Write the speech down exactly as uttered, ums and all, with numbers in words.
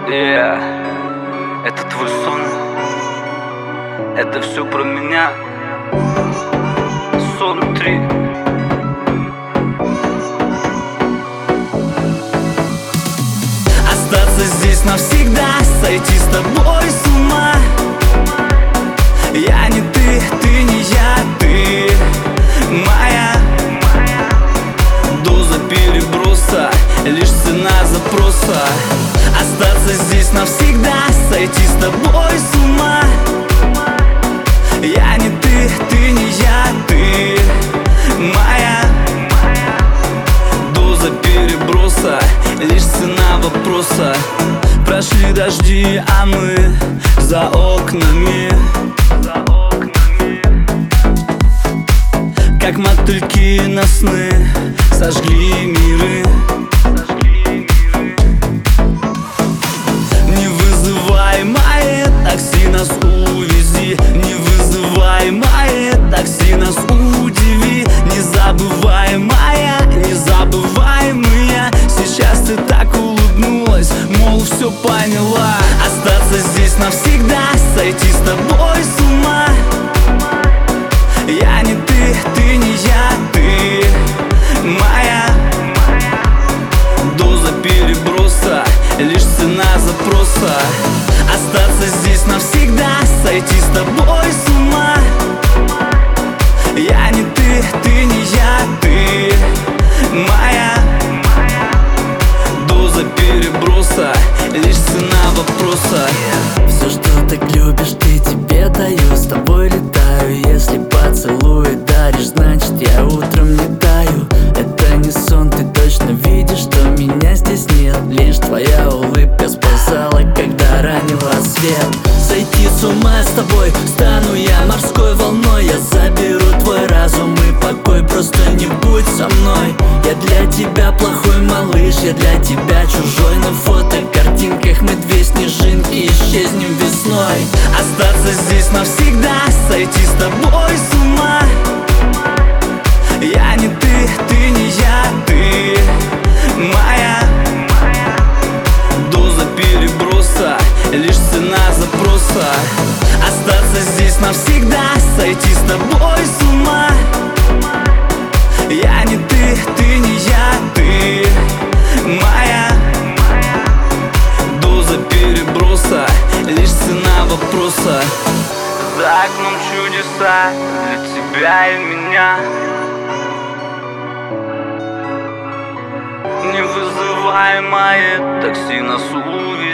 Yeah. Это твой сон, это все про меня. Сон три. Остаться здесь навсегда, сойти с тобой с ума. Я не ты, ты не я, ты моя. Доза переброса, лишь цена запроса. Остаться здесь навсегда, сойти с тобой с ума. Я не ты, ты не я, ты моя. Доза переброса, лишь цена вопроса. Прошли дожди, а мы за окнами, как мотыльки на сны, сожгли миры. Невызываемое такси нас увези, невызываемое такси нас удиви. Незабываемая, незабываемая. Сейчас ты так улыбнулась, мол, все поняла. Остаться здесь навсегда, сойти с тобой с ума. Я не ты, ты не я, ты моя. Доза переброса, лишь цена запроса. Остаться здесь навсегда, сойти с тобой с ума. Я не ты, ты не я, ты моя. Доза переброса, лишь цена вопроса. Все, что так любишь, ты тебе даю. С тобой летаю, если поцелуй даришь, значит я утром не таю. Это не сон, ты точно видишь, что меня здесь нет. Лишь твоя улыбка спасала, когда ранила свет. Сойти с ума с тобой, стану я морской волной. Я заберу твой разум и покой, просто не будь со мной. Я для тебя плохой малыш, я для тебя чужой. На фотокартинках мы две снежинки, исчезнем весной. Остаться здесь навсегда, сойти с тобой с ума. Я не ты, ты не я, ты моя. Доза переброса, лишь цена запроса. Остаться здесь навсегда, сойти с тобой с ума. Я не ты, ты не я, ты моя. Доза переброса, лишь цена вопроса. За окном чудеса для тебя и меня. Невызываемое такси нас увезет.